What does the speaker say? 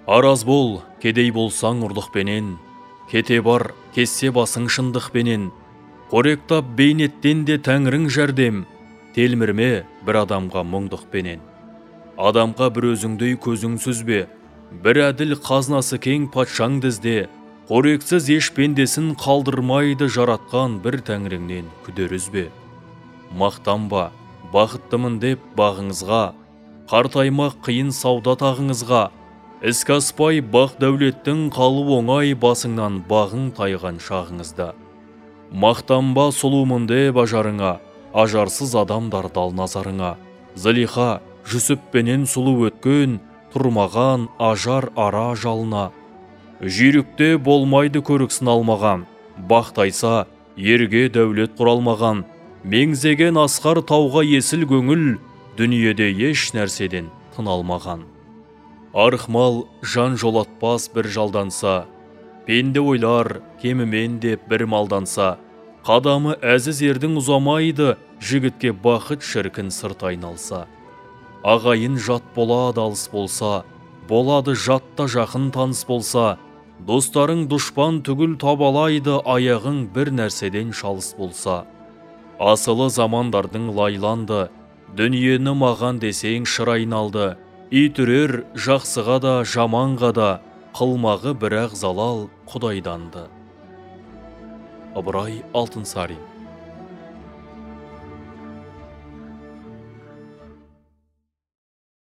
Араз бол, кедей болсаң ұрлықпенен, кете бар, кессе басың шындықпенен, қоректап бейнеттен де тәңірің жәрдем, телмірме бір адамға мұңдықпенен. Адамға бір өзіңдей көзің сүзбе, бір әділ қазнасы кең патшаң дізде, қорексіз еш пендесін қалдырмайды жаратқан бір тәңіріңнен күдер үзбе. Мақтанба, бақыттымын деп бағыңызға, қартаймақ қиын сауда тағыңызға, іске аспай бақ дәулеттің қалу оңай басыңнан бағың тайған шағыңызда. Мақтанба сұлумын деп ажарыңа, ажарсыз адамдар дал назарыңа. Зылиха Жүсіппенен сұлу өткен, тұрмаған ажар ара жалына. Жүйрікте болмайды көріксін алмаған, бақтайса ерге дәулет құралмаған. Меңзеген асқар тауға есіл көңіл, дүниеде еш нәрседен тыналмаған. Арықмал жан жолатпас бір жалданса, пенде ойлар кемімен деп бір малданса, қадамы әзіз ердің ұзамайды, жігітке бақыт шіркін сырт айналса. Ағайын жат болады алыс болса, болады жатта жақын таныс болса, достарың дұшпан түгіл табалайды, аяғың бір нәрседен шалыс болса. Асылы замандардың лайланды, дүниені маған десең шыр айналды, ит үрер жақсыға да жаманға да, қылмағы бірақ залал құдайданды. Ыбырай Алтынсарин.